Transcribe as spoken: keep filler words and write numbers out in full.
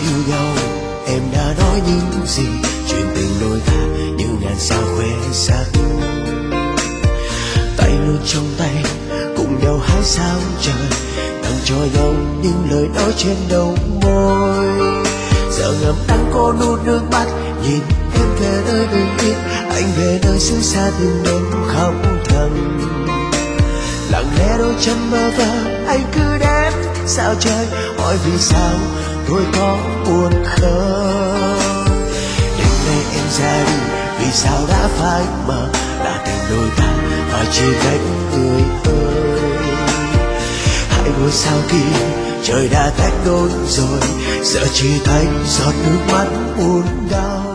yêu nhau em đã nói những gì, chuyện tình đôi ta như ngàn sao khoe sắc. Tay luôn trong tay cùng nhau hái sao trời, tặng cho nhau những lời nói trên đầu môi. Giờ ngậm đắng có nuốt nước mắt, nhìn em về nơi bình yên, anh về nơi xứ xa tìm đến khóc thầm. Lặng lẽ đôi chân mơ vơ anh cứ đến sao trời, hỏi vì sao tôi có buồn không. Đêm nay em ra đi vì sao đã phai mờ, đã tình đôi ta phải chỉ cách người ơi. Hai ngôi sao kia trời đã tách đôi rồi, giờ chỉ thấy giọt nước mắt buồn đau.